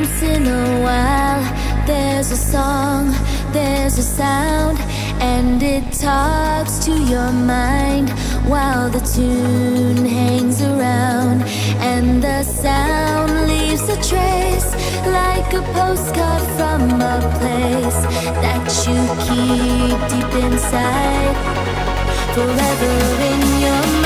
Once in a while, there's a song, there's a sound, and it talks to your mind while the tune hangs around. And the sound leaves a trace, like a postcard from a place that you keep deep inside, forever in your mind.